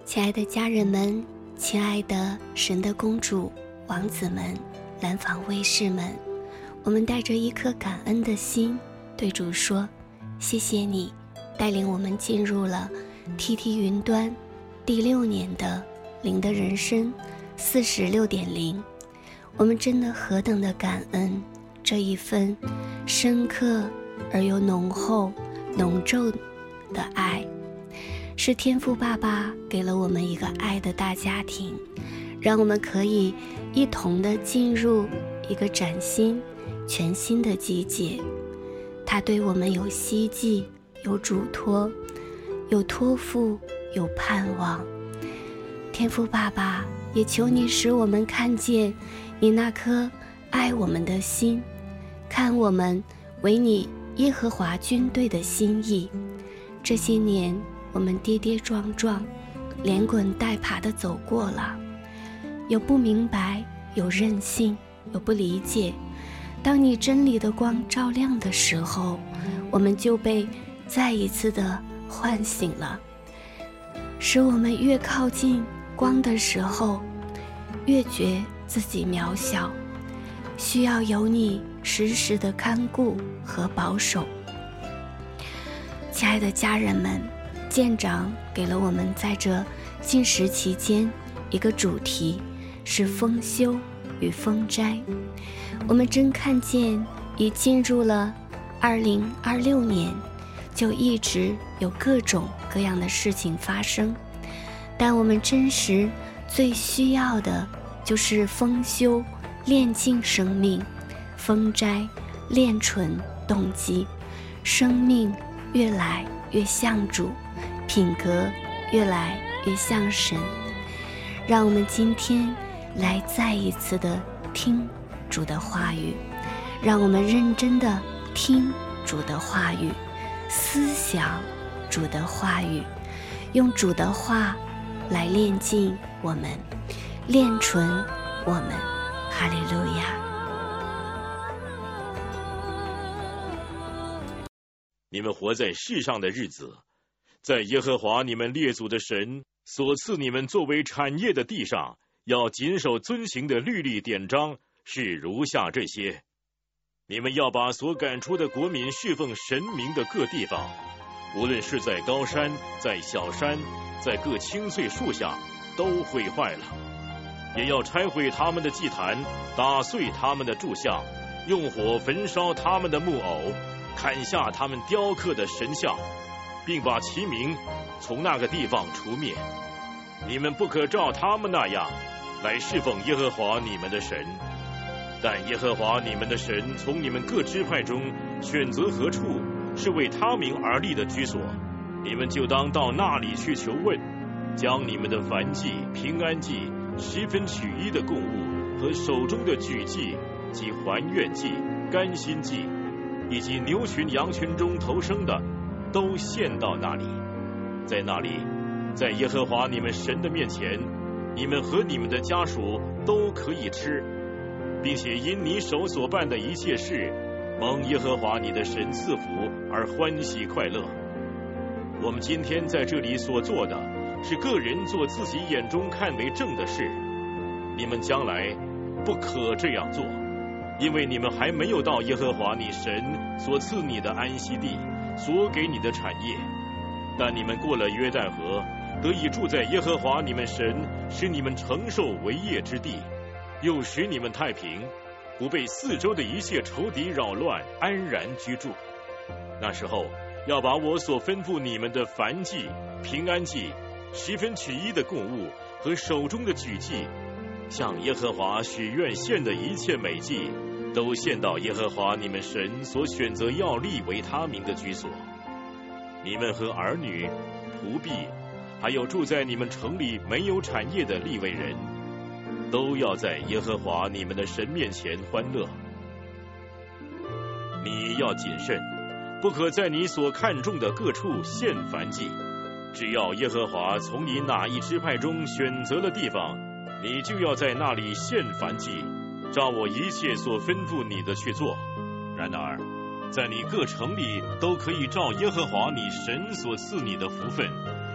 亲爱的家人们，亲爱的神的公主、王子们、蓝坊卫士们，我们带着一颗感恩的心对主说，谢谢你带领我们进入了 TT 云端第6年的灵的人生 46.0， 我们真的何等的感恩这一份深刻而又浓厚浓重的爱，是天父爸爸给了我们一个爱的大家庭，让我们可以一同的进入一个崭新全新的季节。他对我们有希冀，有嘱托，有托付，有盼望。天父爸爸，也求你使我们看见你那颗爱我们的心，看我们为你耶和华军队的心意。这些年我们跌跌撞撞，连滚带爬地走过了，有不明白，有任性，有不理解。当你真理的光照亮的时候，我们就被再一次的唤醒了，使我们越靠近光的时候，越觉自己渺小，需要有你时时的看顾和保守。亲爱的家人们，舰长给了我们在这禁食期间一个主题，是丰收与丰斋。我们真看见已进入了2026年，就一直有各种各样的事情发生，但我们真实最需要的就是丰收炼净生命，丰斋炼纯动机，生命越来越像主，品格越来越像神。让我们今天来再一次的听主的话语，让我们认真的听主的话语，思想主的话语，用主的话来炼净我们，炼纯我们。哈利路亚。 你们活在世上的日子，在耶和华你们列祖的神所赐你们作为产业的地上，要谨守遵行的律例典章是如下这些：你们要把所赶出的国民侍奉神明的各地方，无论是在高山，在小山，在各青翠树下，都毁坏了；也要拆毁他们的祭坛，打碎他们的柱像，用火焚烧他们的木偶，砍下他们雕刻的神像，并把其名从那个地方除灭。你们不可照他们那样来侍奉耶和华你们的神，但耶和华你们的神从你们各支派中选择何处是为他名而立的居所，你们就当到那里去求问，将你们的燔祭、平安祭、十分取一的供物和手中的举祭及还愿祭、甘心祭，以及牛群羊群中头生的，都献到那里。在那里，在耶和华你们神的面前，你们和你们的家属都可以吃，并且因你手所办的一切事，蒙耶和华你的神赐福而欢喜快乐。我们今天在这里所做的，是个人做自己眼中看为正的事，你们将来不可这样做，因为你们还没有到耶和华你神所赐你的安息地，所给你的产业。但你们过了约旦河，得以住在耶和华你们神使你们承受为业之地，又使你们太平，不被四周的一切仇敌扰乱，安然居住。那时候要把我所吩咐你们的燔祭、平安祭、十分取一的供物和手中的举祭，向耶和华许愿献的一切美祭，都献到耶和华你们神所选择要立为他名的居所。你们和儿女、仆婢，还有住在你们城里没有产业的利未人，都要在耶和华你们的神面前欢乐。你要谨慎，不可在你所看重的各处献燔祭。只要耶和华从你哪一支派中选择了地方，你就要在那里献燔祭，照我一切所吩咐你的去做。然而在你各城里都可以照耶和华你神所赐你的福分，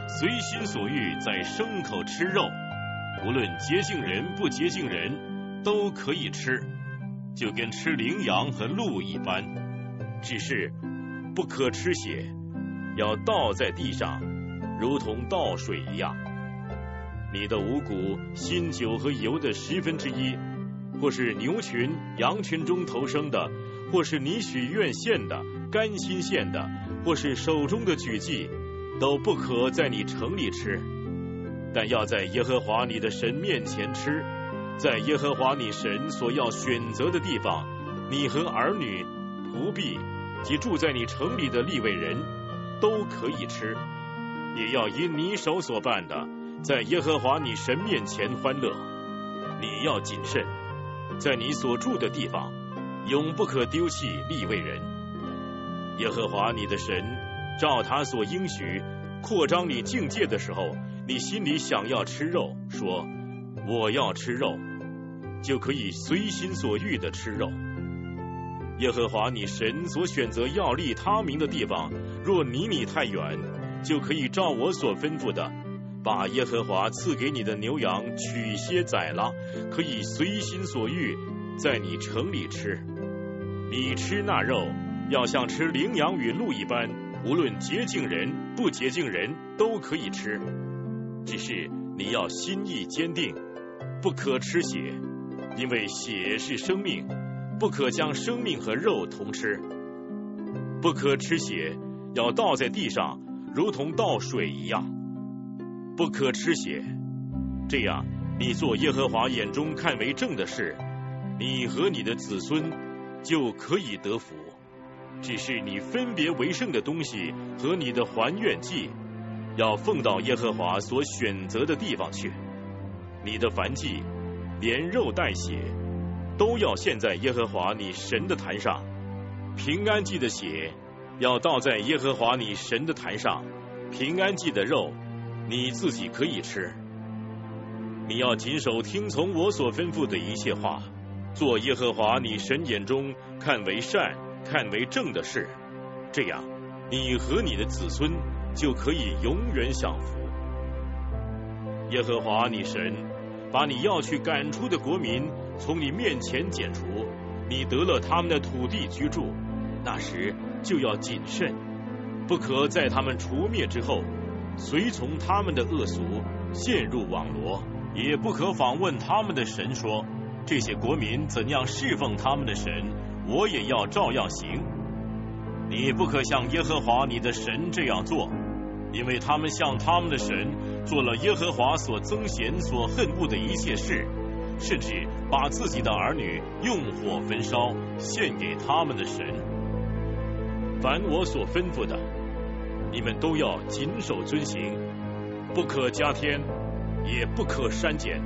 随心所欲在牲口吃肉，无论洁净人不洁净人都可以吃，就跟吃羚羊和鹿一般，只是不可吃血，要倒在地上，如同倒水一样。你的五谷、新酒和油的1/10，或是牛群、羊群中头生的，或是你许愿献的、甘心献的，或是手中的举祭，都不可在你城里吃，但要在耶和华你的神面前吃，在耶和华你神所要选择的地方，你和儿女、仆婢及住在你城里的利未人都可以吃，也要因你手所办的，在耶和华你神面前欢乐。你要谨慎，在你所住的地方，永不可丢弃利未人。耶和华你的神照他所应许扩张你境界的时候，你心里想要吃肉，说我要吃肉，就可以随心所欲的吃肉。耶和华你神所选择要立他名的地方，若离你太远，就可以照我所吩咐的，把耶和华赐给你的牛羊取些宰了，可以随心所欲在你城里吃。你吃那肉，要像吃羚羊与鹿一般，无论洁净人不洁净人都可以吃，只是你要心意坚定，不可吃血，因为血是生命，不可将生命和肉同吃。不可吃血，要倒在地上，如同倒水一样。不可吃血，这样你做耶和华眼中看为正的事，你和你的子孙就可以得福。只是你分别为圣的东西和你的还愿祭，要奉到耶和华所选择的地方去。你的燔祭，连肉带血，都要献在耶和华你神的坛上。平安祭的血要倒在耶和华你神的坛上，平安祭的肉你自己可以吃。你要谨守听从我所吩咐的一切话，做耶和华你神眼中看为善、看为正的事，这样你和你的子孙就可以永远享福。耶和华你神把你要去赶出的国民从你面前剪除，你得了他们的土地居住，那时就要谨慎，不可在他们除灭之后随从他们的恶俗，陷入网罗，也不可访问他们的神，说这些国民怎样侍奉他们的神，我也要照样行。你不可像耶和华你的神这样做，因为他们向他们的神做了耶和华所憎嫌所恨恶的一切事，甚至把自己的儿女用火焚烧，献给他们的神。凡我所吩咐的，你们都要谨守遵行，不可加添，也不可删减。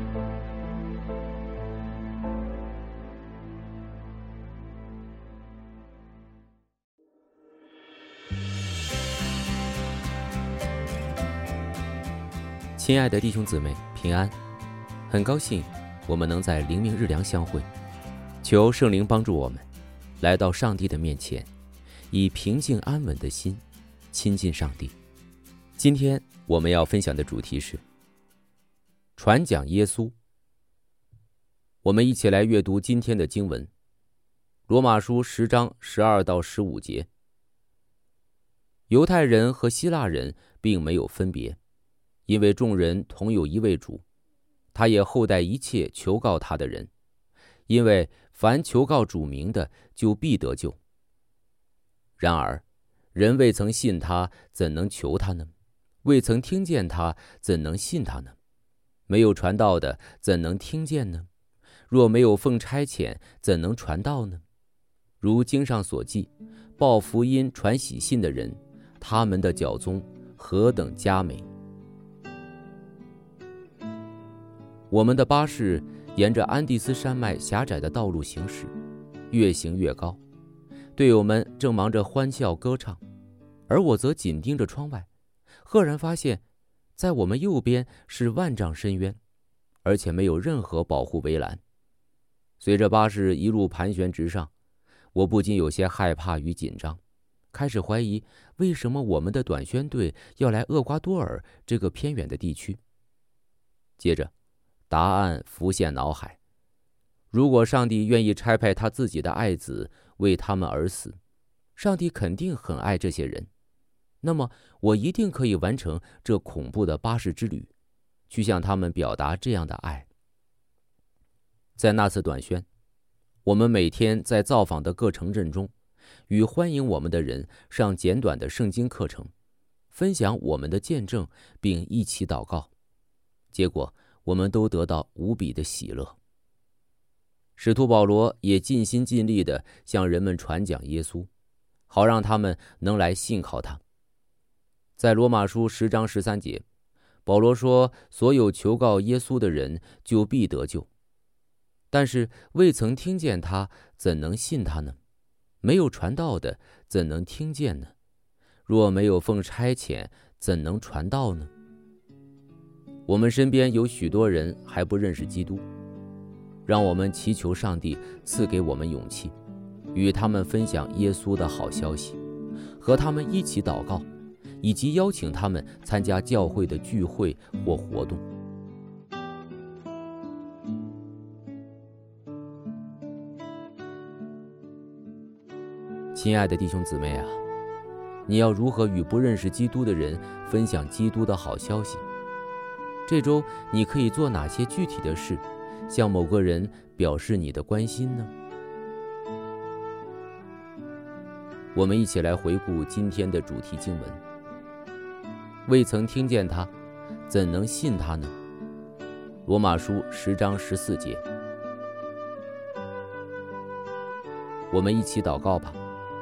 亲爱的弟兄姊妹，平安！很高兴我们能在灵命日粮相会，求圣灵帮助我们来到上帝的面前，以平静安稳的心亲近上帝。今天我们要分享的主题是传讲耶稣。我们一起来阅读今天的经文，罗马书10章12到15节。犹太人和希腊人并没有分别，因为众人同有一位主，他也厚待一切求告他的人，因为凡求告主名的，就必得救。然而人未曾信他，怎能求他呢？未曾听见他，怎能信他呢？没有传道的，怎能听见呢？若没有奉差遣，怎能传道呢？如经上所记，报福音传喜信的人，他们的脚踪何等佳美！我们的巴士沿着安第斯山脉狭窄的道路行驶，越行越高。队友们正忙着欢笑歌唱，而我则紧盯着窗外，赫然发现在我们右边是万丈深渊，而且没有任何保护围栏。随着巴士一路盘旋直上，我不禁有些害怕与紧张， 开始怀疑为什么我们的短宣队要来厄瓜多尔这个偏远的地区。接着，答案浮现脑海：如果上帝愿意差派他自己的爱子为他们而死，上帝肯定很爱这些人，那么我一定可以完成这恐怖的巴士之旅，去向他们表达这样的爱。在那次短宣，我们每天在造访的各城镇中，与欢迎我们的人上简短的圣经课程，分享我们的见证，并一起祷告。结果，我们都得到无比的喜乐。使徒保罗也尽心尽力地向人们传讲耶稣，好让他们能来信靠他。在罗马书10章13节，保罗说：所有求告耶稣的人就必得救。但是未曾听见他，怎能信他呢？没有传道的，怎能听见呢？若没有奉差遣，怎能传道呢？我们身边有许多人还不认识基督，让我们祈求上帝赐给我们勇气，与他们分享耶稣的好消息，和他们一起祷告，以及邀请他们参加教会的聚会或活动。亲爱的弟兄姊妹啊，你要如何与不认识基督的人分享基督的好消息？这周你可以做哪些具体的事，向某个人表示你的关心呢？我们一起来回顾今天的主题经文。未曾听见他，怎能信他呢？罗马书10章14节。我们一起祷告吧。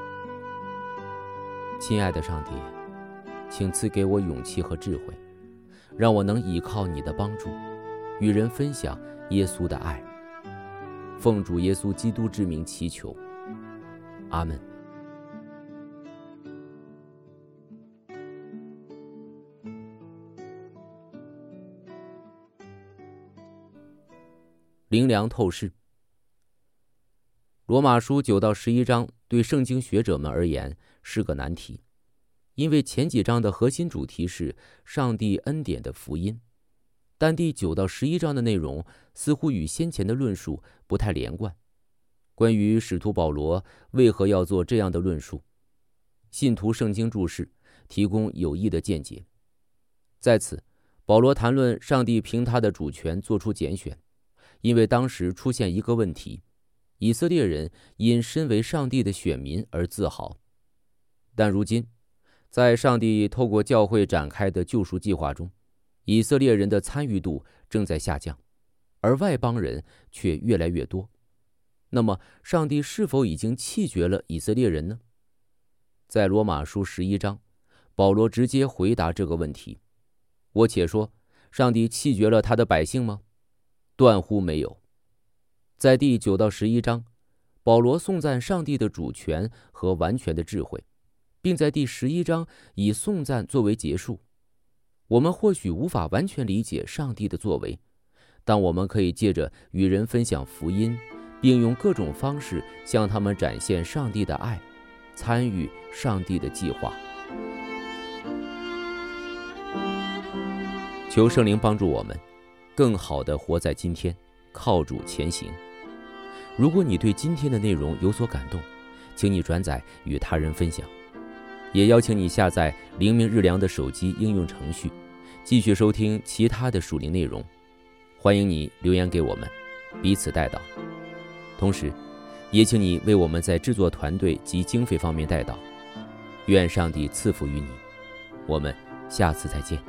亲爱的上帝，请赐给我勇气和智慧，让我能倚靠你的帮助，与人分享耶稣的爱。奉主耶稣基督之名祈求，阿们。灵粮透视。罗马书9到11章对圣经学者们而言是个难题，因为前几章的核心主题是上帝恩典的福音，但第9到11章的内容似乎与先前的论述不太连贯。关于使徒保罗为何要做这样的论述，信徒圣经注释提供有益的见解。在此，保罗谈论上帝凭他的主权做出拣选，因为当时出现一个问题：以色列人因身为上帝的选民而自豪，但如今在上帝透过教会展开的救赎计划中，以色列人的参与度正在下降，而外邦人却越来越多。那么上帝是否已经弃绝了以色列人呢？在罗马书11章，保罗直接回答这个问题。我且说，上帝弃绝了他的百姓吗？断乎没有。在第9到11章，保罗颂赞上帝的主权和完全的智慧，并在第11章以颂赞作为结束。我们或许无法完全理解上帝的作为，但我们可以借着与人分享福音，并用各种方式向他们展现上帝的爱，参与上帝的计划。求圣灵帮助我们更好地活在今天，靠主前行。如果你对今天的内容有所感动，请你转载与他人分享，也邀请你下载灵命日粮的手机应用程序，继续收听其他的属灵内容。欢迎你留言给我们，彼此代祷。同时也请你为我们在制作团队及经费方面代祷。愿上帝赐福于你，我们下次再见。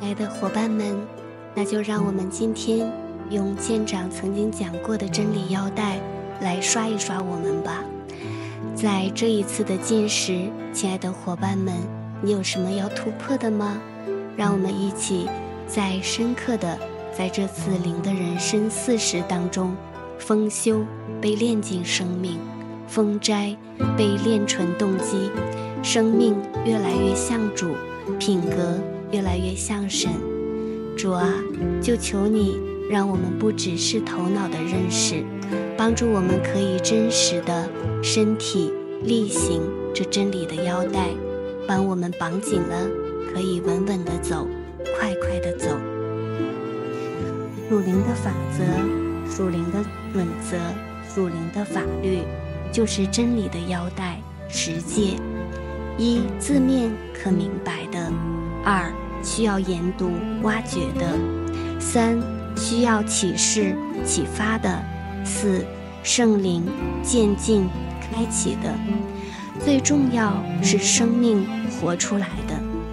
亲爱的伙伴们，那就让我们今天用舰长曾经讲过的真理腰带来刷一刷我们吧。在这一次的禁食，亲爱的伙伴们，你有什么要突破的吗？让我们一起再深刻的在这次灵的人生40当中，丰修被炼尽生命，丰斋被炼纯动机，生命越来越像主，品格越来越像神。主啊，就求你让我们不只是头脑的认识，帮助我们可以真实的身体力行这真理的腰带，帮我们绑紧了，可以稳稳的走，快快的走。属灵的法则，属灵的准则，属灵的法律，就是真理的腰带10诫。1、字面可明白的； 2、需要研读挖掘的； 3、需要启示启发的； 4、圣灵渐进开启的；最重要是生命活出来的。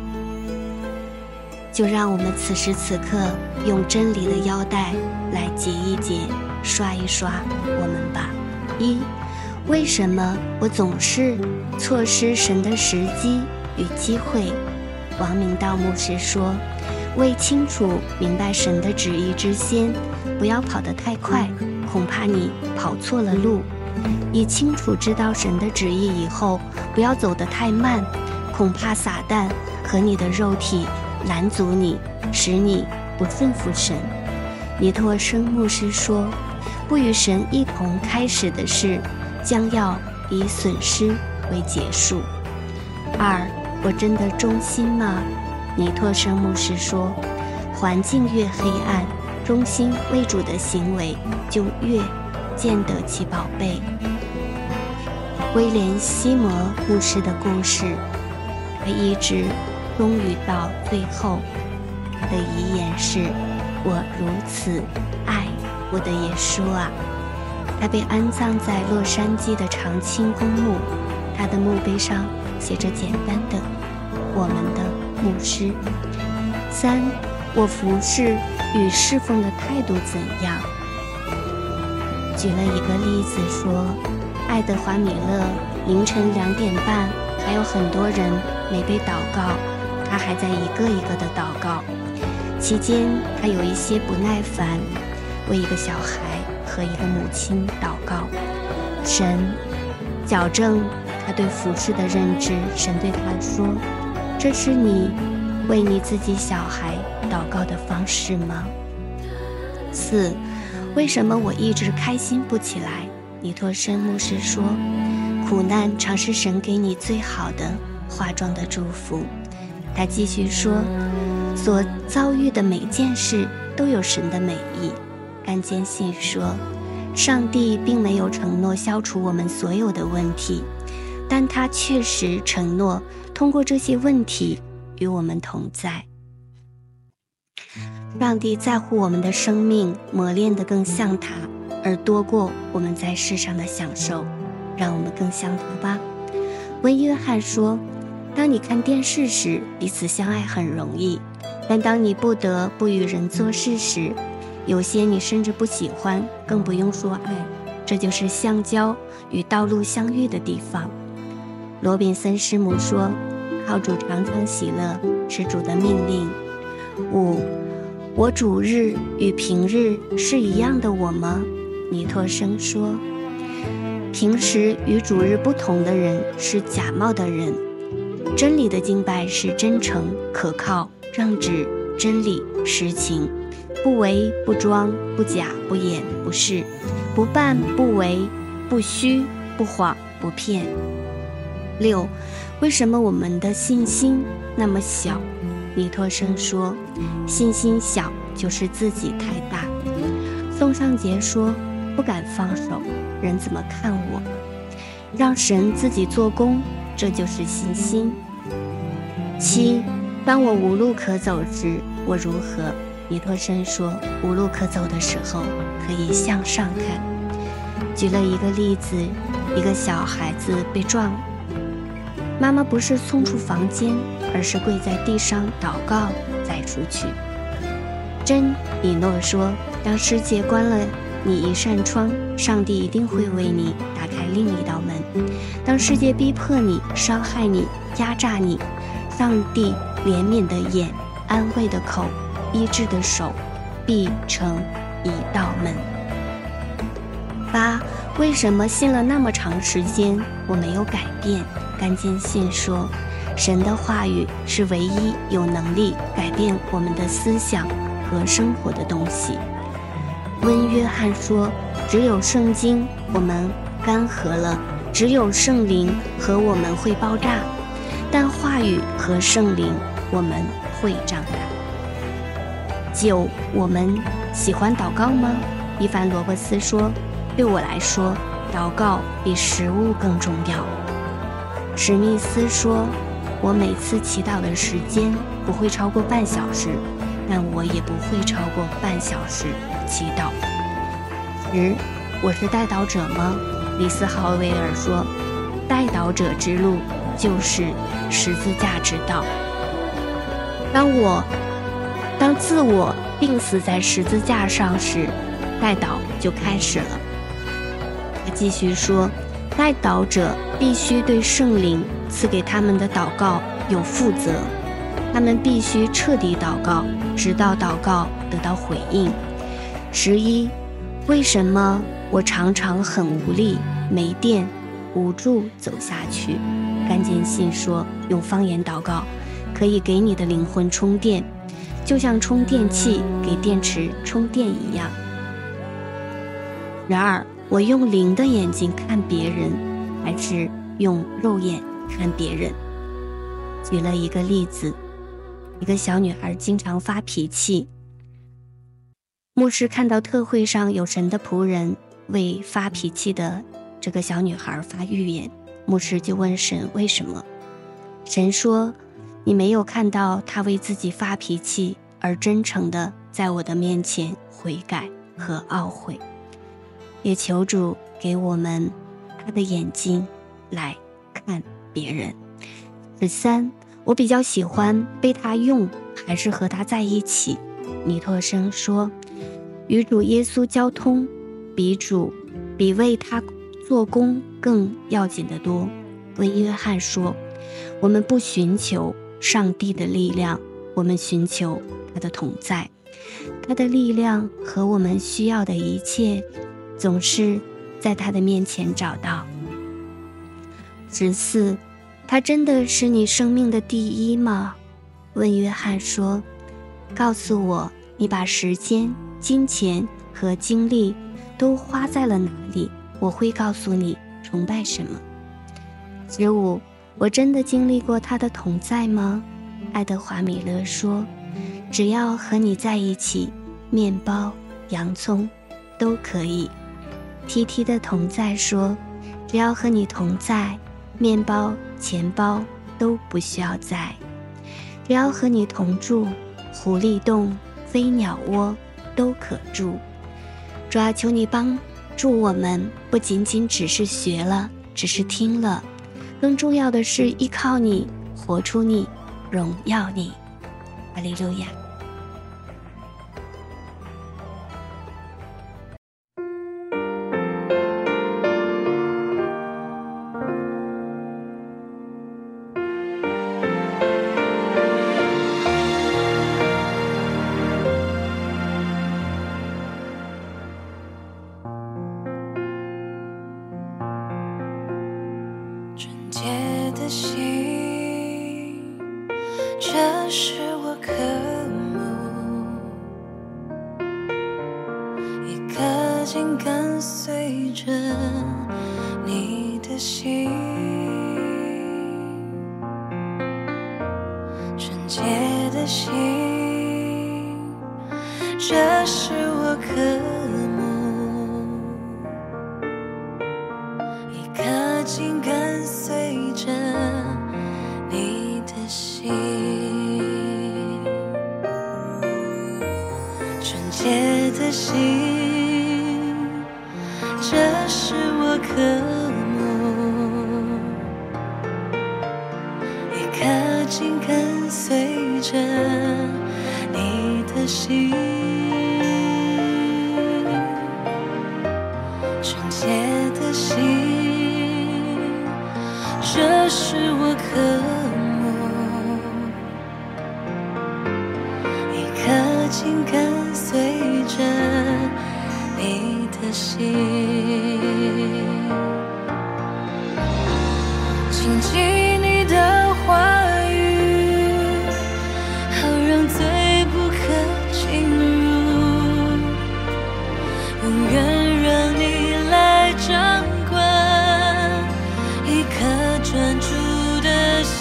就让我们此时此刻用真理的腰带来解一解，刷一刷我们吧。1、为什么我总是错失神的时机与机会？王明道牧师说，未清楚明白神的旨意之先，不要跑得太快，恐怕你跑错了路；已清楚知道神的旨意以后，不要走得太慢，恐怕撒旦和你的肉体拦阻你，使你不顺服神。尼托生牧师说，不与神一同开始的事，将要以损失为结束。2、我真的忠心吗？尼托生牧师说，环境越黑暗，忠心为主的行为就越见得其宝贝。威廉西摩牧师的故事，他一直忠于到最后。他的遗言是，我如此爱我的耶稣啊。他被安葬在洛杉矶的长青公墓，他的墓碑上写着简单的，我们的牧师。3、我服侍与侍奉的态度怎样？举了一个例子说，爱德华米勒凌晨2点半，还有很多人没被祷告，他还在一个一个的祷告。期间他有一些不耐烦，为一个小孩和一个母亲祷告。神矫正他对服侍的认知，神对他说，这是你为你自己小孩祷告的方式吗？4、为什么我一直开心不起来？尼托生牧师说，苦难常是神给你最好的化妆的祝福。他继续说，所遭遇的每件事都有神的美意。甘坚信说，上帝并没有承诺消除我们所有的问题，但他确实承诺通过这些问题与我们同在。上帝在乎我们的生命磨练得更像他，而多过我们在世上的享受，让我们更像他吧。温约翰说，当你看电视时，彼此相爱很容易，但当你不得不与人做事时，有些你甚至不喜欢，更不用说爱，这就是相交与道路相遇的地方。罗宾森师母说，靠主常常喜乐是主的命令。5、我主日与平日是一样的我吗？尼托生说，平时与主日不同的人是假冒的人。真理的敬拜是真诚、可靠、正直、真理、实情，不为、不装、不假、不掩、不饰，不办、不为、不虚、不谎、不骗。6、为什么我们的信心那么小？尼托生说，信心小就是自己太大。宋尚杰说，不敢放手，人怎么看我？让神自己做工，这就是信心。7、当我无路可走时，我如何？尼托生说，无路可走的时候，可以向上看。举了一个例子，一个小孩子被撞，妈妈不是冲出房间，而是跪在地上祷告， 再出去。真以诺说，当世界关了你一扇窗，上帝一定会为你打开另一道门。当世界逼迫你、伤害你、压榨你，上帝怜悯的眼、安慰的口、医治的手，必成一道门。8. 为什么信了那么长时间，我没有改变？甘坚信说，神的话语是唯一有能力改变我们的思想和生活的东西。温约翰说，只有圣经我们干涸了，只有圣灵和我们会爆炸，但话语和圣灵我们会长大。9. 我们喜欢祷告吗？伊凡罗伯斯说，对我来说，祷告比食物更重要。史密斯说，我每次祈祷的时间不会超过半小时，但我也不会超过半小时祈祷。10. 我是代祷者吗？李斯豪威尔说，代祷者之路就是十字架之道。当自我病死在十字架上时，代祷就开始了。他继续说，代祷者必须对圣灵赐给他们的祷告有负责，他们必须彻底祷告，直到祷告得到回应。11. 为什么我常常很无力、没电、无助走下去？甘坚信说，用方言祷告可以给你的灵魂充电，就像充电器给电池充电一样。12. 我用灵的眼睛看别人，还是用肉眼看别人？举了一个例子，一个小女孩经常发脾气，牧师看到特会上有神的仆人为发脾气的这个小女孩发预言，牧师就问神为什么。神说，你没有看到她为自己发脾气而真诚地在我的面前悔改和懊悔，也求主给我们他的眼睛来看别人。13. 我比较喜欢被他用还是和他在一起？尼托生说，与主耶稣交通比为他做工更要紧得多。温约翰说，我们不寻求上帝的力量，我们寻求他的同在，他的力量和我们需要的一切总是在他的面前找到。14. 他真的是你生命的第一吗？温约翰说，告诉我，你把时间、金钱和精力都花在了哪里，我会告诉你崇拜什么。15. 我真的经历过他的同在吗？爱德华米勒说，只要和你在一起，面包、洋葱都可以。TT 的同在说，只要和你同在，面包、钱包都不需要在。只要和你同住，狐狸洞、飞鸟窝都可住。主啊，求你帮助我们，不仅仅只是学了，只是听了，更重要的是依靠你，活出你，荣耀你。哈利路亚。 的心，这是我渴慕，一颗心跟随着你的心，纯洁的心，这是我渴慕，一颗心跟随着你的心，纯洁的心，这是我渴慕，一颗心跟随着的心，纯洁的心，这是我渴慕，一颗紧跟随着你的心，谨记你的话语，好让罪不可进入，永远让你来掌管一颗专注的心，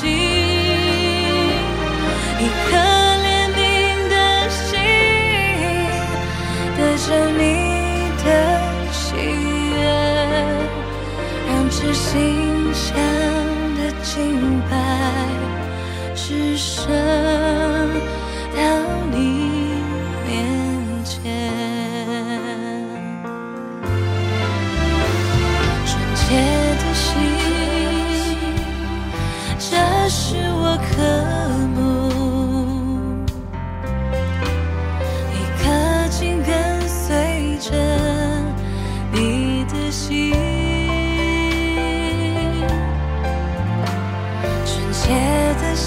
一颗怜悯的心，得着你的喜悦，让这心香的敬拜只剩到你面前，纯洁的心，这是我渴慕，一颗紧跟随着你的心，纯洁的心，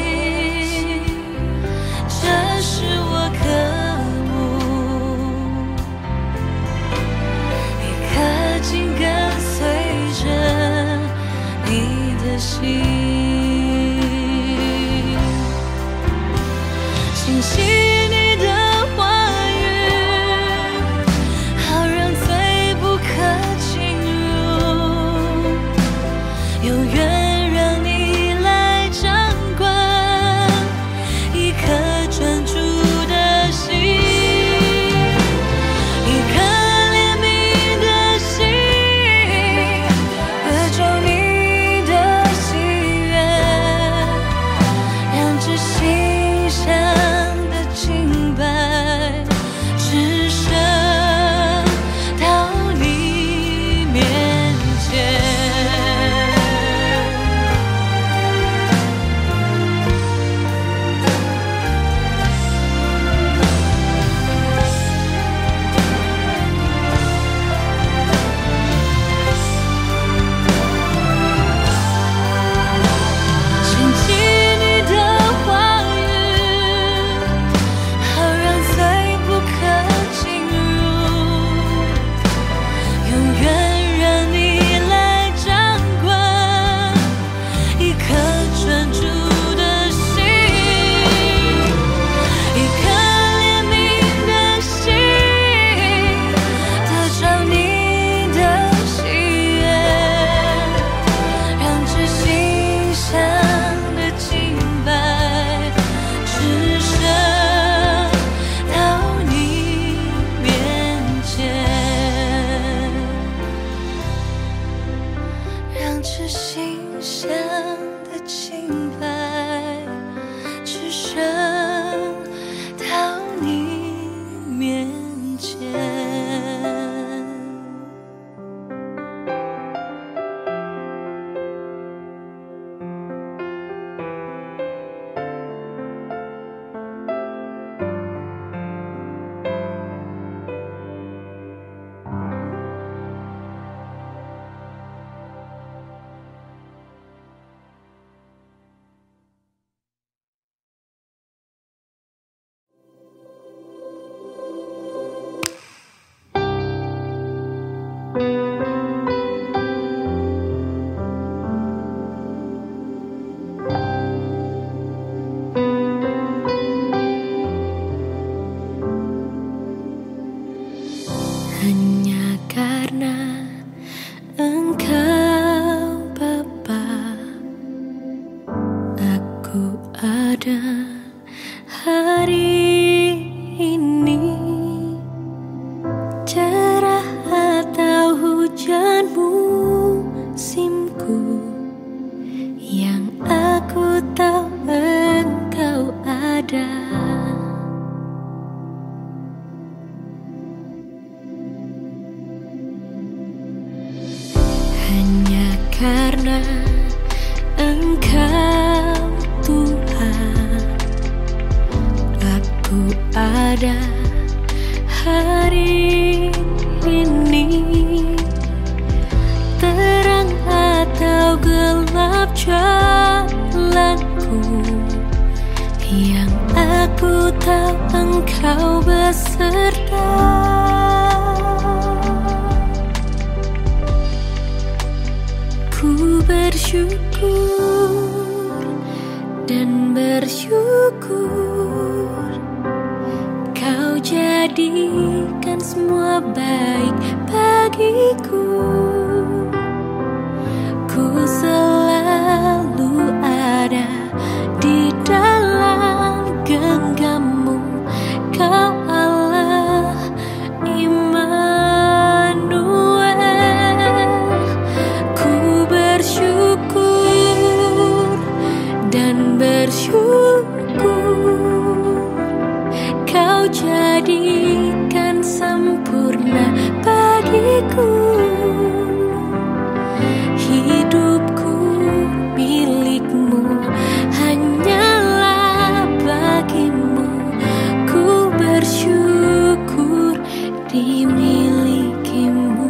这是我渴慕，一颗紧跟随着你的心，清晰你的话语，好让罪不可进入，永远让你来掌管一颗专注的心，一颗怜悯的心，得着你的喜悦，让这心香的敬拜只剩到你面前。谨记你的话语，好让罪不可进入，永远让你来掌管一颗专注的心，一颗怜悯的心，得着你的喜悦，让这心香的敬拜只剩到你面前，让这心香的敬拜只剩到你面前。Hanya karena Engkau Bapa, aku ada hari ini. Cerah atau hujan musimku, yang aku tahu Engkau ada. Hanya karena Engkau Tuhan, aku ada tahu Engkau beserta. Ku bersyukur dan bersyukur, Kau jadikan semua baik bagiku. Ku selalu ada di dalam genggammu, Kau Allah Immanuel. Ku bersyukur dan bersyukur, Kau jadikan sempurna bagiku. Hidupku milikmu, hanyalah bagimu. Ku bersyukur dimilikimu.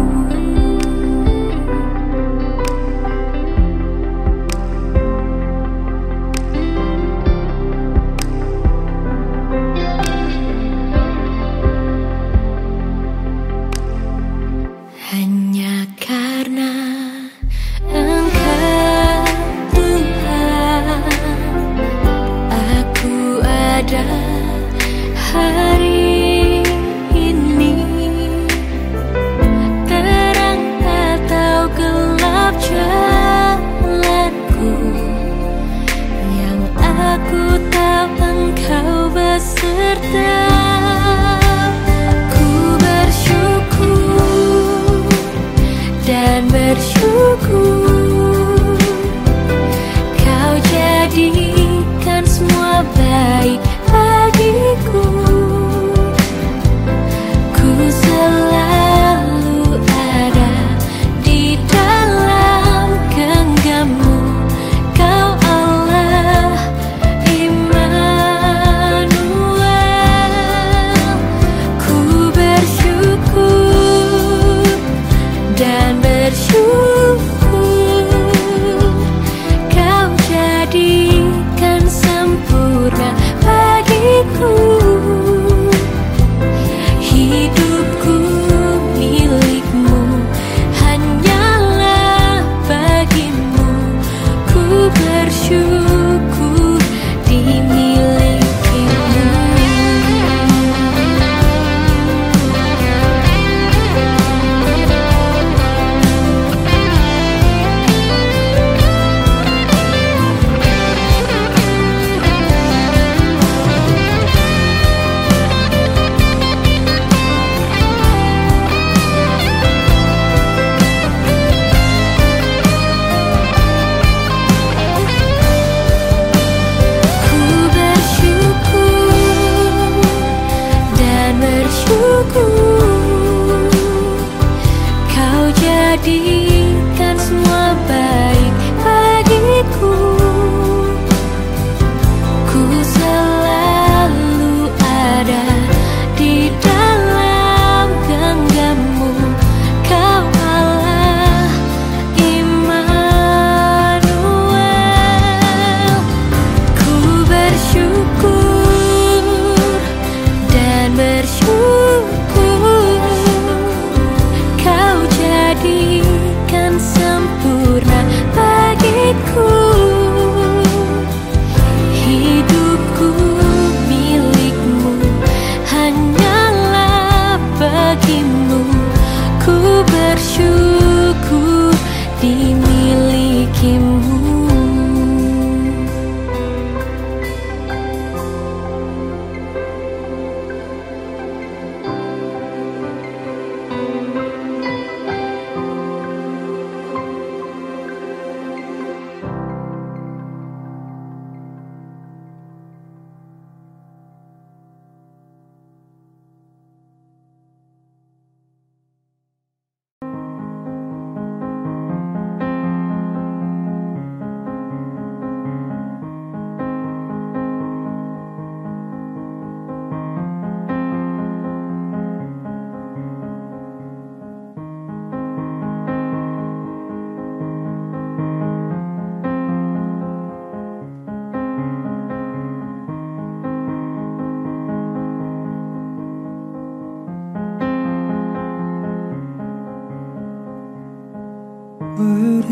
Hanya karena Engkau Tuhan, aku ada hari ini. Terang atau gelap jalanku, yang aku tahu Engkau beserta. Ku bersyukur dan bersyukur, Kau jadikan semua baik bagiku. Ku selalu ada di dalam genggammu, Kau Allah Immanuel. Ku bersyukur dan bersyukur, Kau jadikan sempurna bagiku. Hidupku milikmu, hanyalah bagimu. Ku bersyukur dimilikimu. Ku bersyukur dan bersyukur, Kau jadikan semua baik bagiku. Ku selalu ada di dalam genggammu, Kau Allah Immanuel. Ku bersyukur dan bersyukur, Kau jadikan sempurna bagiku. Hidupku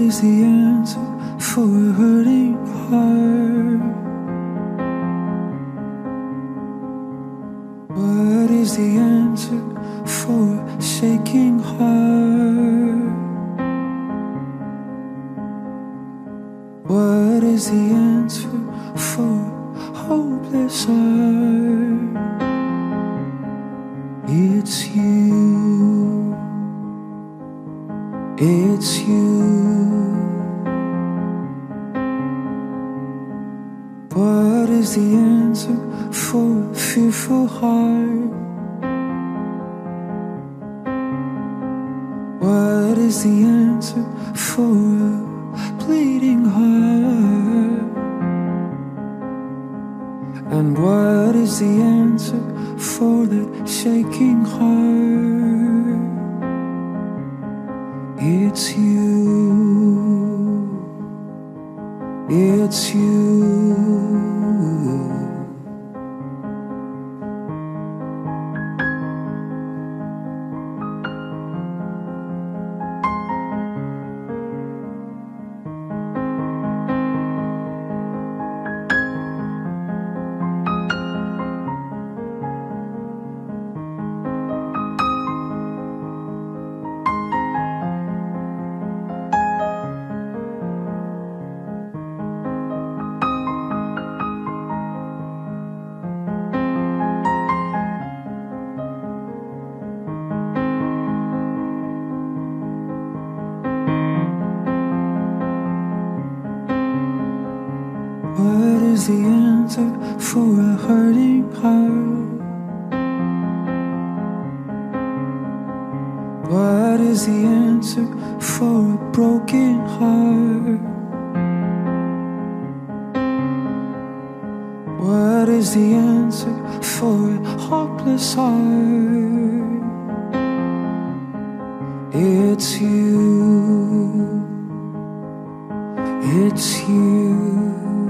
is the answer for a hurting heart? What is the answer for a shaking heart? What is the answer for a hopeless heart? It's you. It's you. What is the answer for a fearful heart? What is the answer for a bleeding heart? And what is the answer for that shaking heart? It's you. It's you. What is the answer for a hurting heart? What is the answer for a broken heart? What is the answer for a hopeless heart? It's you. It's you.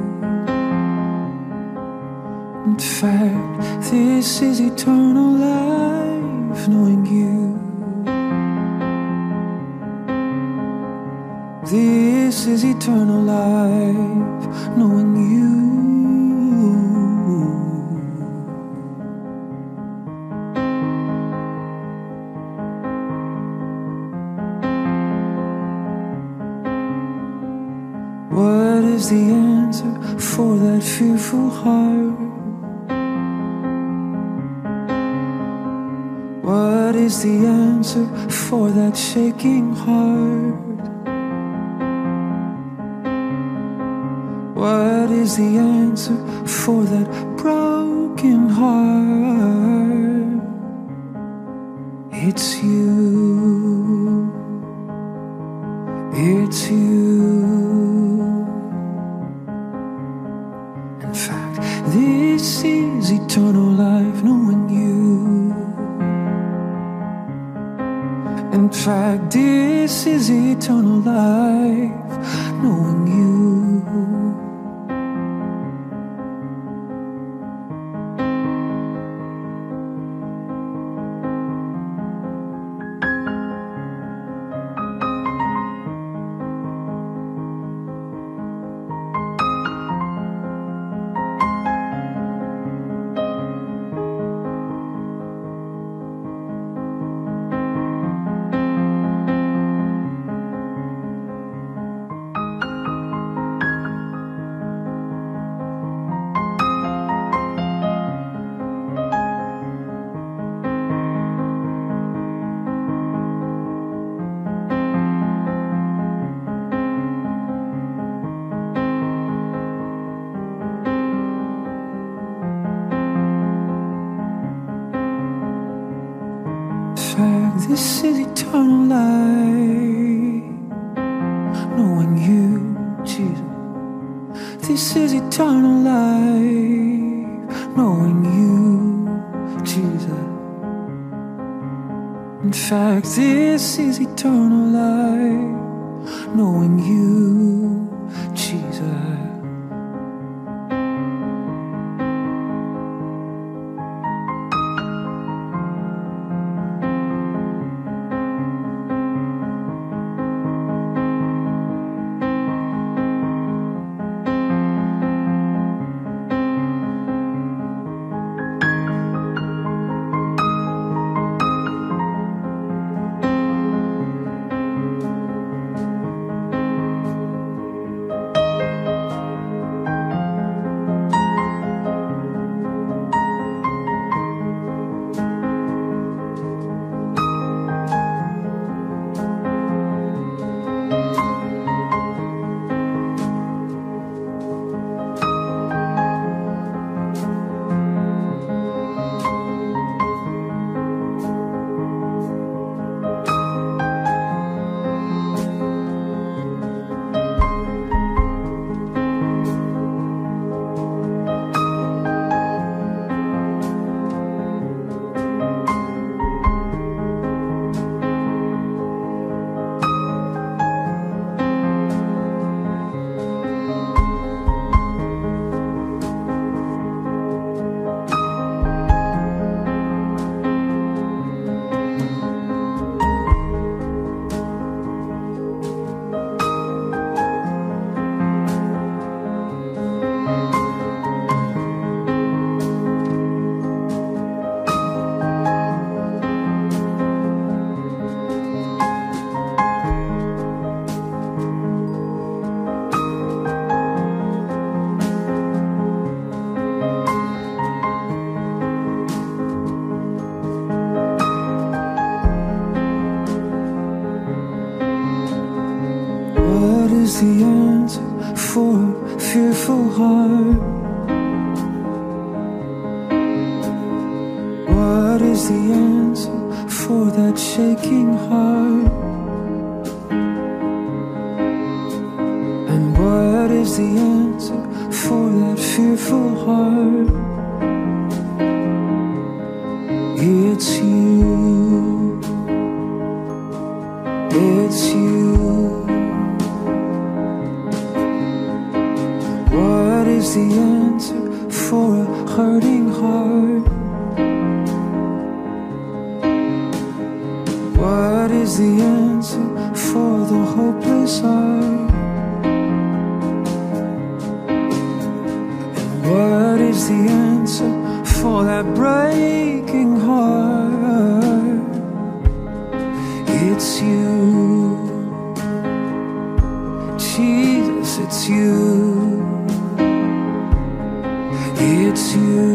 In fact, this is eternal life, knowing you. This is eternal life, knowing you. What is the answer for that fearful heart? What is the answer for that shaking heart? What is the answer for that broken heart? It's you. It's you. In fact, this is eternal life, knowing you. In fact, this is eternal life, knowing you. This is eternal life, knowing you, Jesus. This is eternal life, knowing you, Jesus. In fact, this is eternal life, knowing you, Jesus. fearful heart? What is the answer for that shaking heart? And what is the answer for that fearful heart? It's you. It's you. What is the answer for a hurting heart? What is the answer for the hopeless heart? And what is the answer for that breaking heart? It's you, Jesus, it's you. It's you.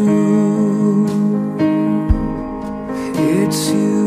It's you.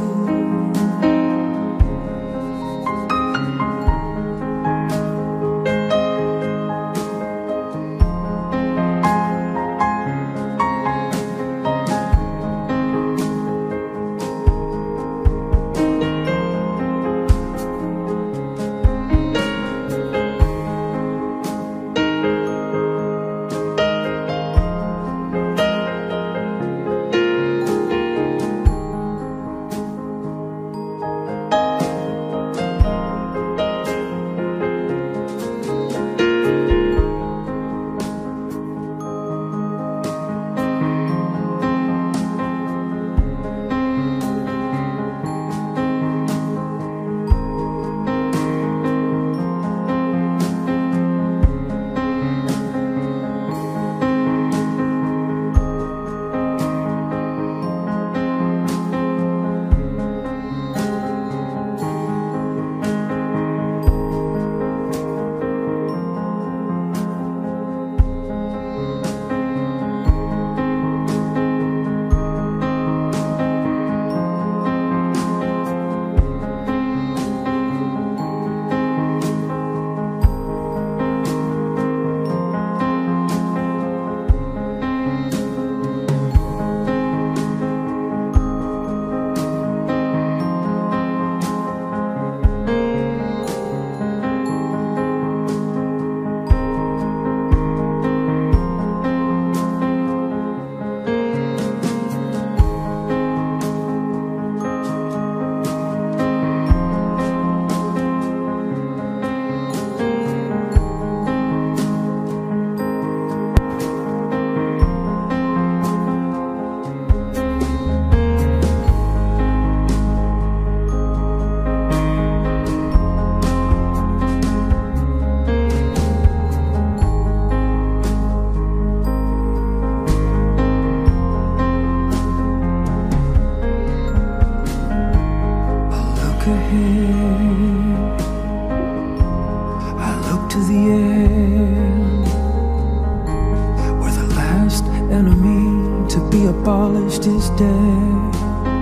Abolished is dead.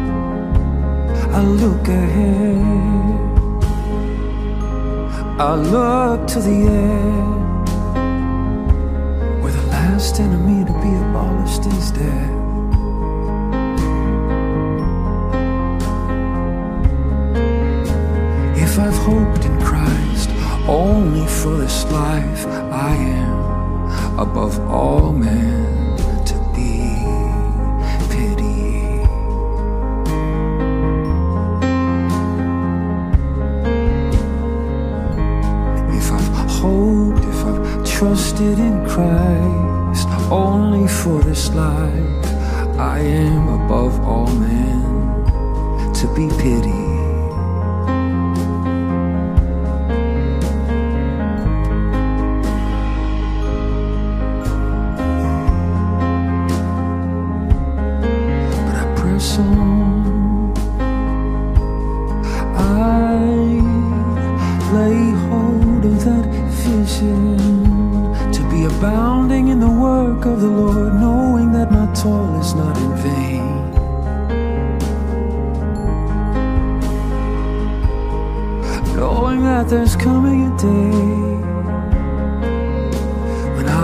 I look ahead, I look to the end, where the last enemy to be abolished is dead. If I've hoped in Christ only for this life, I am above all men. Trusted in Christ only for this life, I am above all men to be pitied. But I press on, I lay hold of that vision, abounding in the work of the Lord, knowing that my toil is not in vain. Knowing that there's coming a day when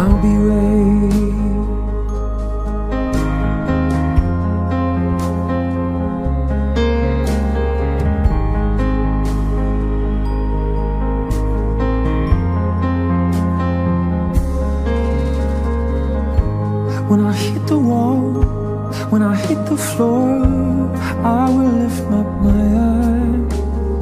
When I hit the wall, when I hit the floor, I will lift up my eyes.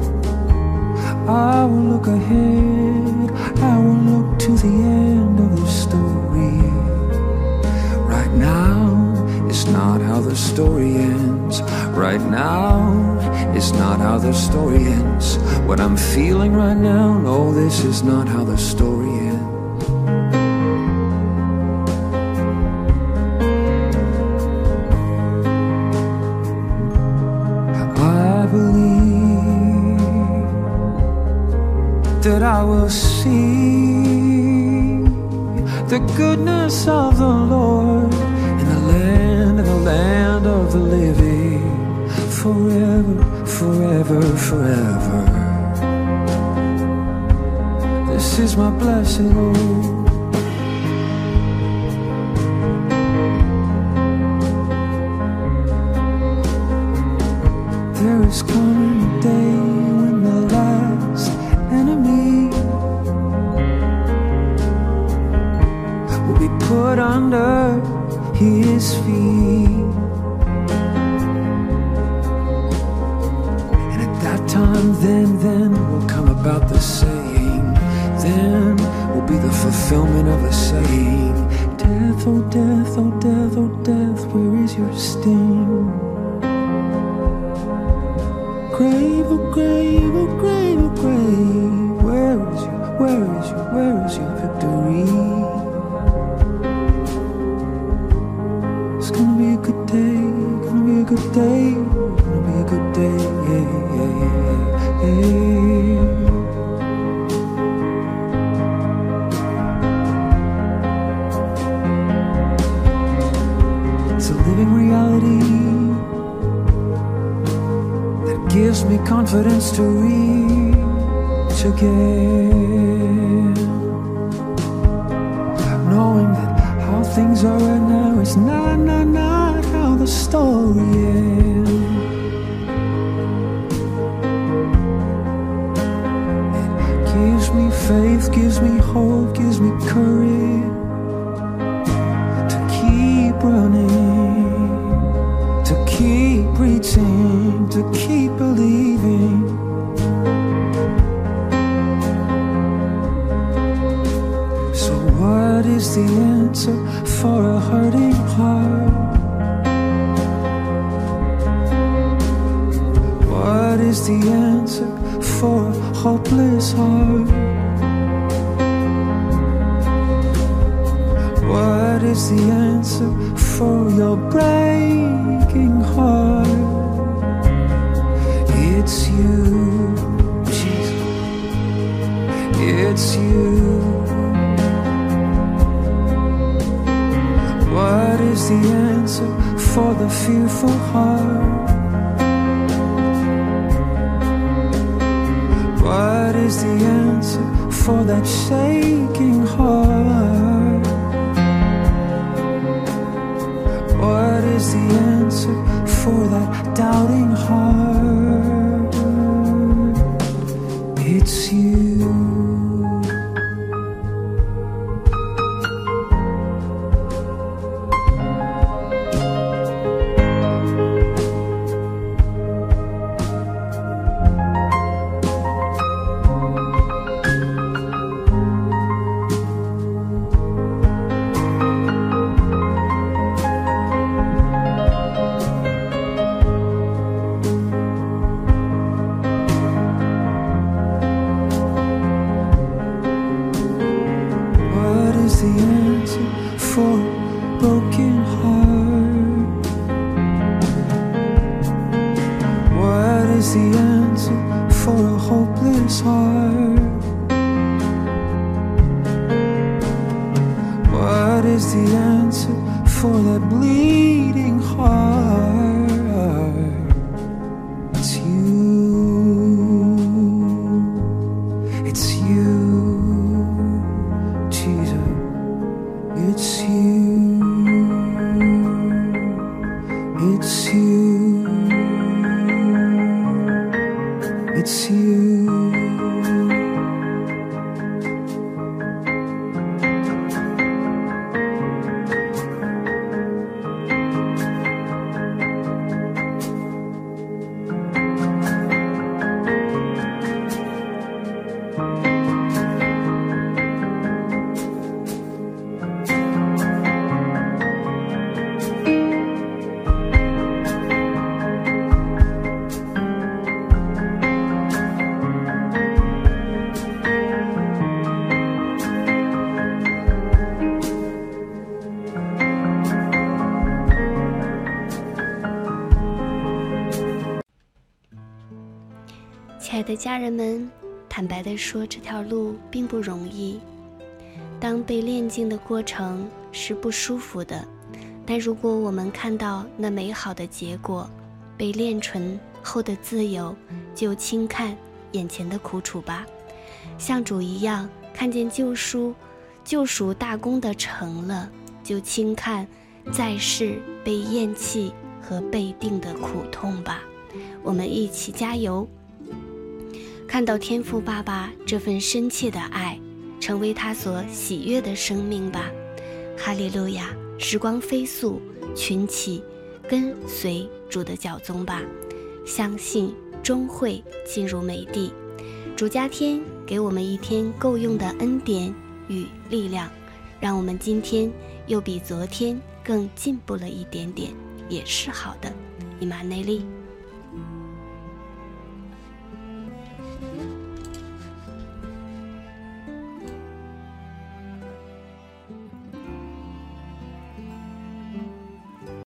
I will look ahead, I will look to the end of the story. Right now, it's not how the story ends. Right now, it's not how the story ends. What I'm feeling right now, no, this is not how the story ends. I believe that I will see the goodness of the Lord in the land of the living, forever, forever, forever. This is my blessed hope. There is coming a day when the last enemy will be put under his feet. And at that time, then will come about the saying, then will be the fulfillment of the saying, death, oh death, oh death, oh death, where is your sting? Grave, oh grave, oh grave, oh grave, where is your victory? It's gonna be a good day, gonna be a good day, gonna be a good day, yeah, yeah, yeah, yeah. It's a living reality that gives me confidence to reach again, knowing that how things are right now is not how the story ends. It gives me faith, gives me hope, gives me courage to keep running, to keep reaching, to keep believing. So what is the answer for a hurting heart? What is the answer for a hopeless heart? What is the answer for your breaking heart? It's you, Jesus. It's you. What is the answer for the fearful heart? What is the answer for that shaking heart? What is the answer for that doubting heart? It's you. The answer for a broken heart? What is the answer for a hopeless heart? What is the answer for that bleeding heart? It's you. It's you, Jesus. It's you, it's you, it's you. 爱的家人们，坦白地说，这条路并不容易。当被炼尽的过程是不舒服的，但如果我们看到那美好的结果，被炼纯后的自由，就轻看眼前的苦楚吧。像主一样，看见救赎大功的成了，就轻看在世被厌弃和被定的苦痛吧。我们一起加油，看到天父爸爸这份深切的爱，成为他所喜悦的生命吧。哈利路亚！时光飞速，群起，跟随主的脚踪吧，相信终会进入美地。主加添给我们一天够用的恩典与力量，让我们今天又比昨天更进步了一点点，也是好的。以马内利。